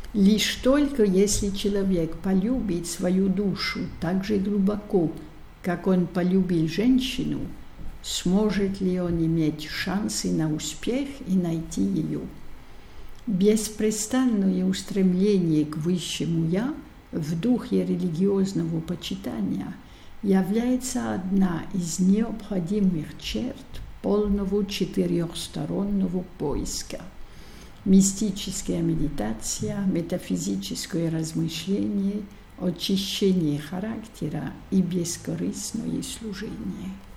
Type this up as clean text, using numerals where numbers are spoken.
Лишь только если человек полюбит свою душу так же глубоко, как он полюбил женщину, сможет ли он иметь шансы на успех и найти ее. Беспрестанное устремление к высшему «я» в духе религиозного почитания является одна из необходимых черт полного четырехстороннего поиска. Мистическая медитация, метафизическое размышление, очищение характера и бескорыстное служение.